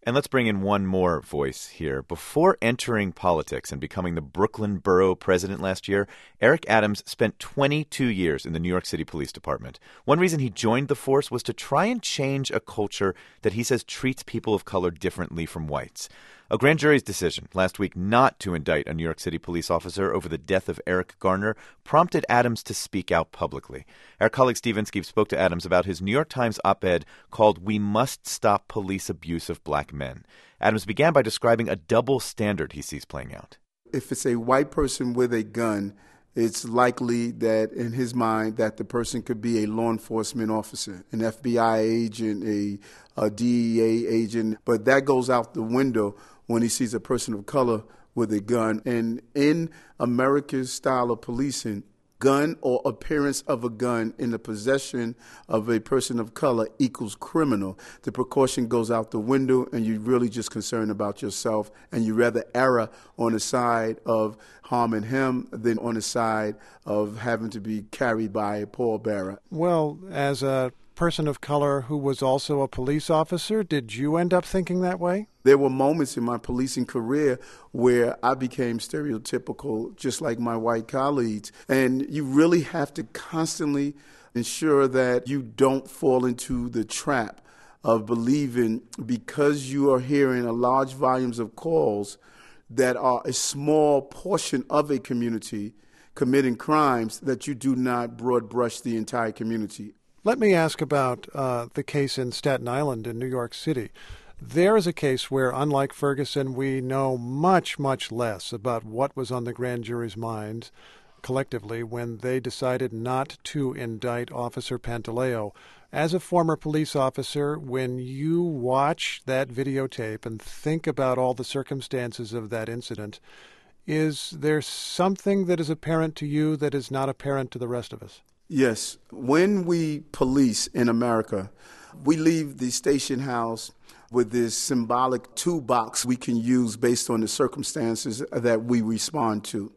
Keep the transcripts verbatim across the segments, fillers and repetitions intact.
And let's bring in one more voice here. Before entering politics and becoming the Brooklyn Borough president last year, Eric Adams spent twenty-two years in the New York City Police Department. One reason he joined the force was to try and change a culture that he says treats people of color differently from whites. A grand jury's decision last week not to indict a New York City police officer over the death of Eric Garner prompted Adams to speak out publicly. Our colleague Steve Inskeep spoke to Adams about his New York Times op-ed called "We Must Stop Police Abuse of Black Men." Adams began by describing a double standard he sees playing out. If it's a white person with a gun, it's likely that in his mind that the person could be a law enforcement officer, an F B I agent, a, a D E A agent, but that goes out the window when he sees a person of color with a gun. And in America's style of policing, gun or appearance of a gun in the possession of a person of color equals criminal. The precaution goes out the window, and you're really just concerned about yourself, and you rather err on the side of harming him than on the side of having to be carried by a pallbearer. Well, as a person of color who was also a police officer, did you end up thinking that way? There were moments in my policing career where I became stereotypical, just like my white colleagues. And you really have to constantly ensure that you don't fall into the trap of believing because you are hearing a large volumes of calls that are a small portion of a community committing crimes, that you do not broad brush the entire community. Let me ask about uh, the case in Staten Island in New York City. There is a case where, unlike Ferguson, we know much, much less about what was on the grand jury's mind collectively when they decided not to indict Officer Pantaleo. As a former police officer, when you watch that videotape and think about all the circumstances of that incident, is there something that is apparent to you that is not apparent to the rest of us? Yes. When we police in America, we leave the station house with this symbolic toolbox we can use based on the circumstances that we respond to.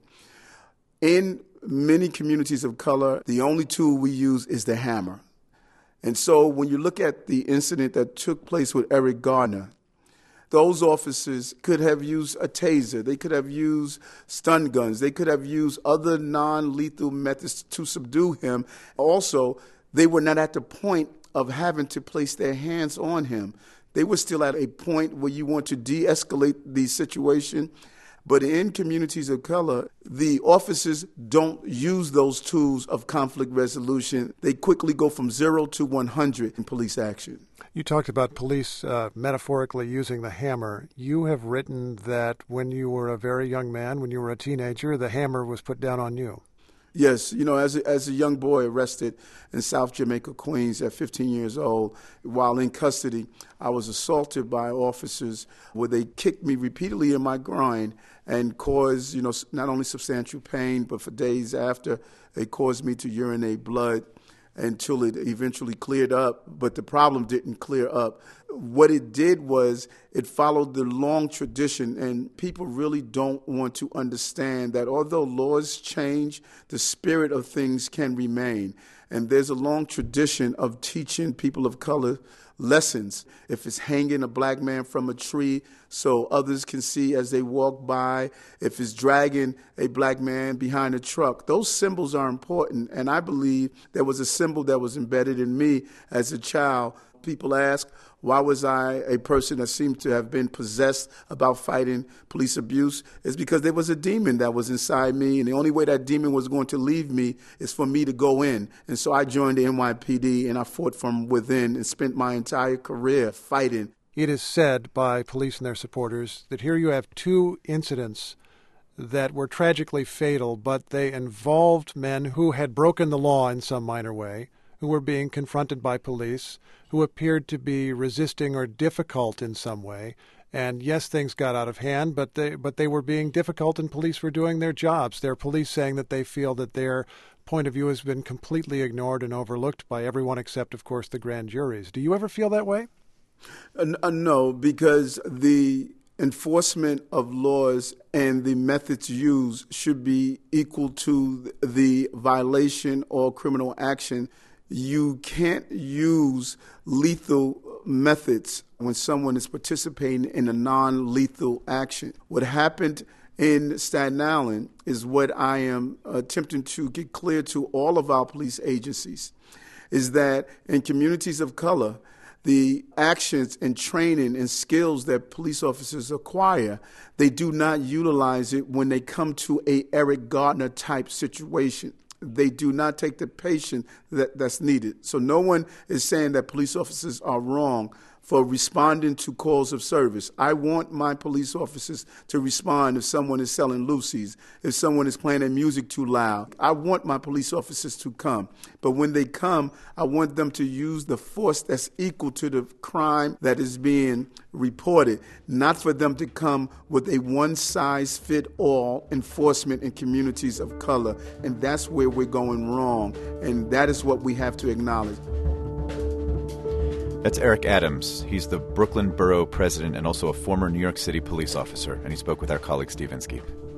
In many communities of color, the only tool we use is the hammer. And so when you look at the incident that took place with Eric Garner, those officers could have used a taser. They could have used stun guns. They could have used other non-lethal methods to subdue him. Also, they were not at the point of having to place their hands on him. They were still at a point where you want to de-escalate the situation. But in communities of color, the officers don't use those tools of conflict resolution. They quickly go from zero to one hundred in police action. You talked about police uh, metaphorically using the hammer. You have written that when you were a very young man, when you were a teenager, the hammer was put down on you. Yes, you know, as a, as a young boy arrested in South Jamaica, Queens at fifteen years old, while in custody, I was assaulted by officers where they kicked me repeatedly in my groin and caused, you know, not only substantial pain, but for days after, it caused me to urinate blood until it eventually cleared up. But the problem didn't clear up. What it did was it followed the long tradition, and people really don't want to understand that although laws change, the spirit of things can remain. And there's a long tradition of teaching people of color lessons. If it's hanging a black man from a tree so others can see as they walk by, if it's dragging a black man behind a truck, those symbols are important. And I believe there was a symbol that was embedded in me as a child. People ask, why was I a person that seemed to have been possessed about fighting police abuse? It's because there was a demon that was inside me, and the only way that demon was going to leave me is for me to go in. And so I joined the N Y P D, and I fought from within and spent my entire career fighting. It is said by police and their supporters that here you have two incidents that were tragically fatal, but they involved men who had broken the law in some minor way, who were being confronted by police, who appeared to be resisting or difficult in some way. And yes, things got out of hand, but they but they were being difficult and police were doing their jobs. They're police saying that they feel that their point of view has been completely ignored and overlooked by everyone except, of course, the grand juries. Do you ever feel that way? Uh, uh, no, because the enforcement of laws and the methods used should be equal to the violation or criminal action. You can't use lethal methods when someone is participating in a non-lethal action. What happened in Staten Island is what I am attempting to get clear to all of our police agencies, is that in communities of color, the actions and training and skills that police officers acquire, they do not utilize it when they come to a Eric Gardner type situation. They do not take the patience that, that's needed. So no one is saying that police officers are wrong for responding to calls of service. I want my police officers to respond if someone is selling Lucy's, if someone is playing their music too loud. I want my police officers to come. But when they come, I want them to use the force that's equal to the crime that is being reported, not for them to come with a one-size-fit-all enforcement in communities of color. And that's where we're going wrong. And that is what we have to acknowledge. That's Eric Adams. He's the Brooklyn Borough president and also a former New York City police officer, and he spoke with our colleague Steve Inskeep.